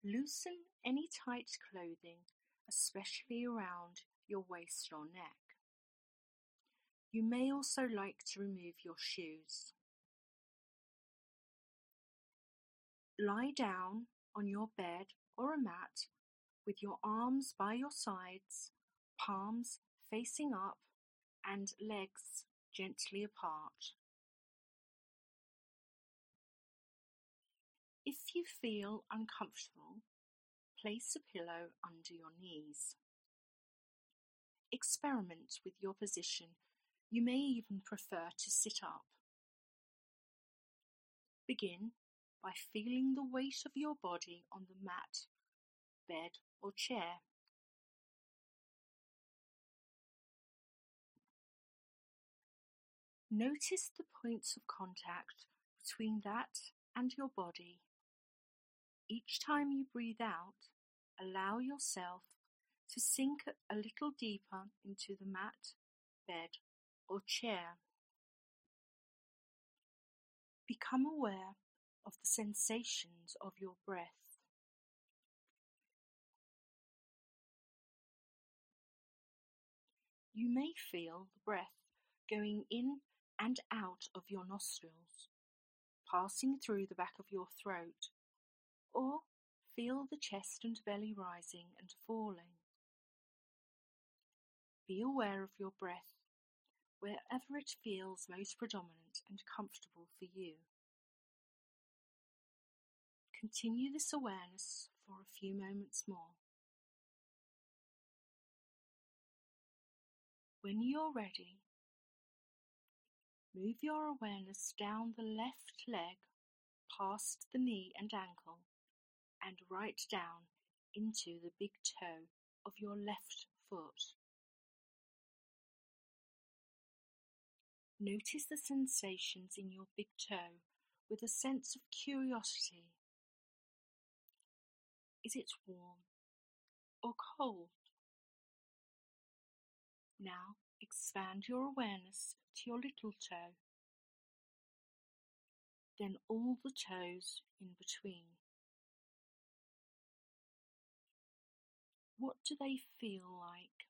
Loosen any tight clothing, especially around your waist or neck. You may also like to remove your shoes. Lie down on your bed or a mat with your arms by your sides, palms facing up, and legs gently apart. If you feel uncomfortable, place a pillow under your knees. Experiment with your position. You may even prefer to sit up. Begin by feeling the weight of your body on the mat, bed, or chair. Notice the points of contact between that and your body. Each time you breathe out, allow yourself to sink a little deeper into the mat, bed, or chair. Become aware of the sensations of your breath. You may feel the breath going in and out of your nostrils, passing through the back of your throat, or feel the chest and belly rising and falling. Be aware of your breath wherever it feels most predominant and comfortable for you. Continue this awareness for a few moments more. When you're ready, move your awareness down the left leg, past the knee and ankle, and right down into the big toe of your left foot. Notice the sensations in your big toe with a sense of curiosity. Is it warm or cold? Now expand your awareness to your little toe, then all the toes in between. What do they feel like?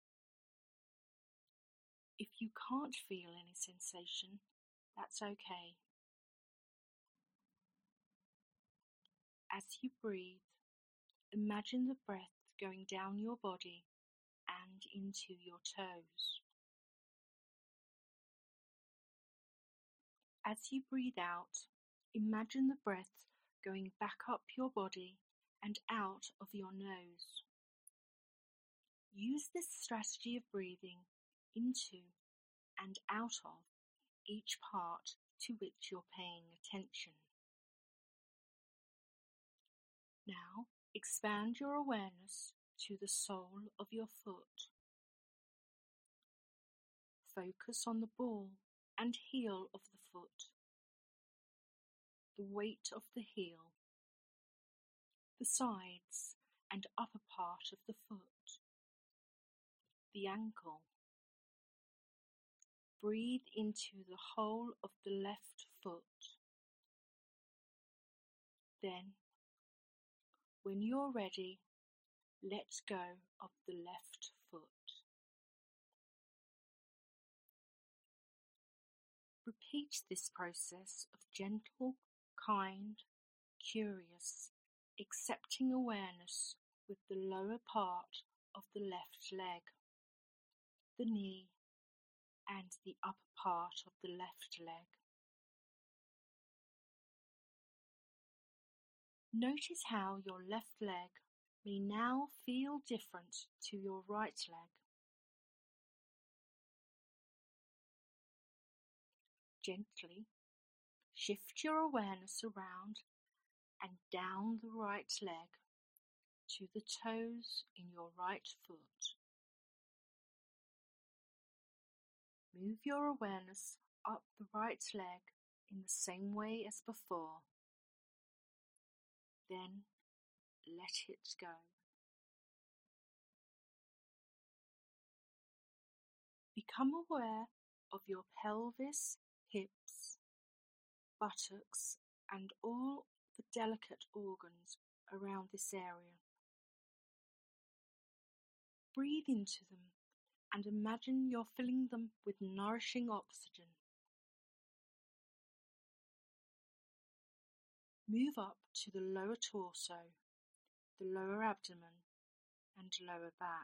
If you can't feel any sensation, that's okay. As you breathe, imagine the breath going down your body and into your toes. As you breathe out, imagine the breath going back up your body and out of your nose. Use this strategy of breathing into and out of each part to which you're paying attention. Now expand your awareness to the sole of your foot. Focus on the ball and heel of the foot, the weight of the heel, the sides and upper part of the foot, the ankle. Breathe into the whole of the left foot. Then, when you're ready, let go of the left foot. Repeat this process of gentle, kind, curious, accepting awareness with the lower part of the left leg, the knee, and the upper part of the left leg. Notice how your left leg may now feel different to your right leg. Gently shift your awareness around and down the right leg to the toes in your right foot. Move your awareness up the right leg in the same way as before. Then let it go. Become aware of your pelvis, hips, buttocks, and all the delicate organs around this area. Breathe into them and imagine you're filling them with nourishing oxygen. Move up to the lower torso, the lower abdomen, and lower back.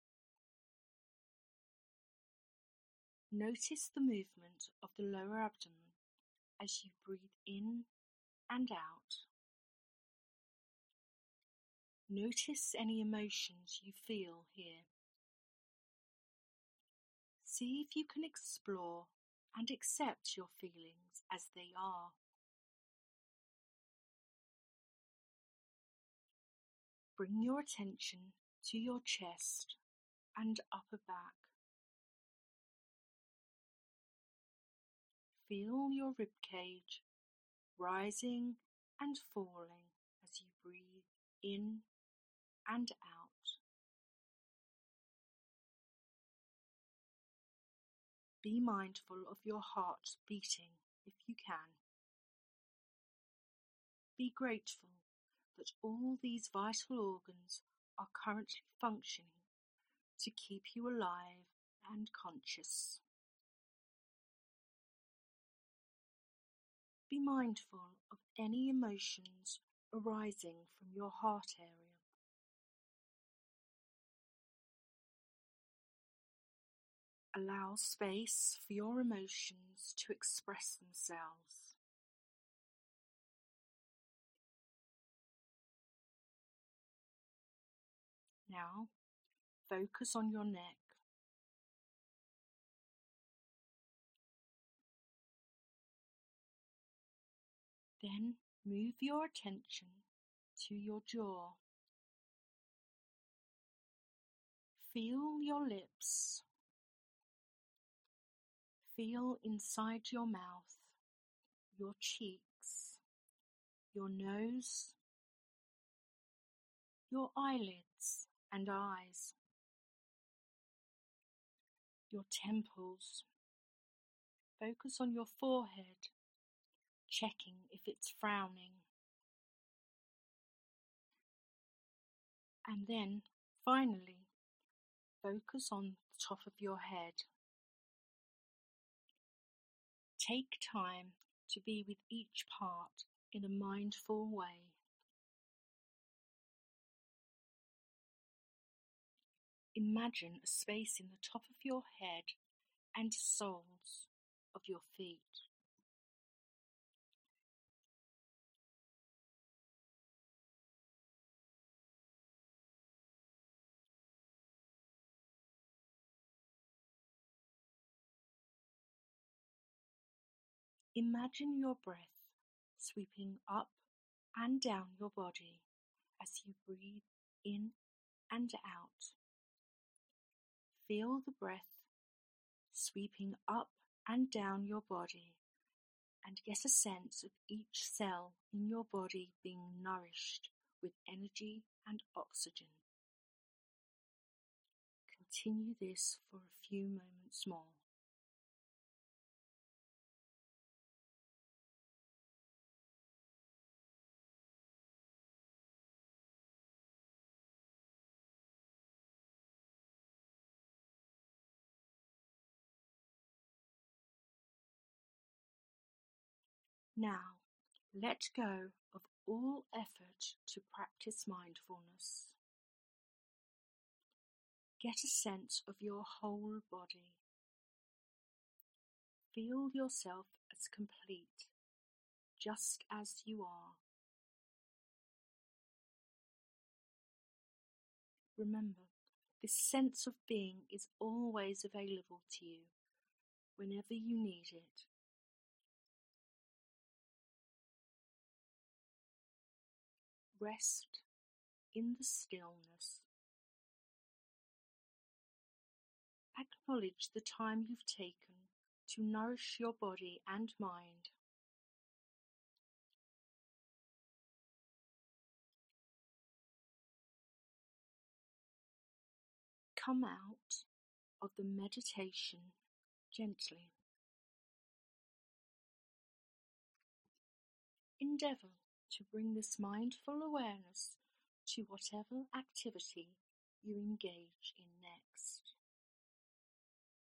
Notice the movement of the lower abdomen as you breathe in and out. Notice any emotions you feel here. See if you can explore and accept your feelings as they are. Bring your attention to your chest and upper back. Feel your rib cage rising and falling as you breathe in and out. Be mindful of your heart beating if you can. Be grateful that all these vital organs are currently functioning to keep you alive and conscious. Be mindful of any emotions arising from your heart area. Allow space for your emotions to express themselves. Now, focus on your neck. Then move your attention to your jaw. Feel your lips. Feel inside your mouth, your cheeks, your nose, your eyelids and eyes, your temples. Focus on your forehead, checking if it's frowning. And then, finally, focus on the top of your head. Take time to be with each part in a mindful way. Imagine a space in the top of your head and soles of your feet. Imagine your breath sweeping up and down your body as you breathe in and out. Feel the breath sweeping up and down your body and get a sense of each cell in your body being nourished with energy and oxygen. Continue this for a few moments more. Now, let go of all effort to practice mindfulness. Get a sense of your whole body. Feel yourself as complete, just as you are. Remember, this sense of being is always available to you whenever you need it. Rest in the stillness. Acknowledge the time you've taken to nourish your body and mind. Come out of the meditation gently. Endeavour to bring this mindful awareness to whatever activity you engage in next.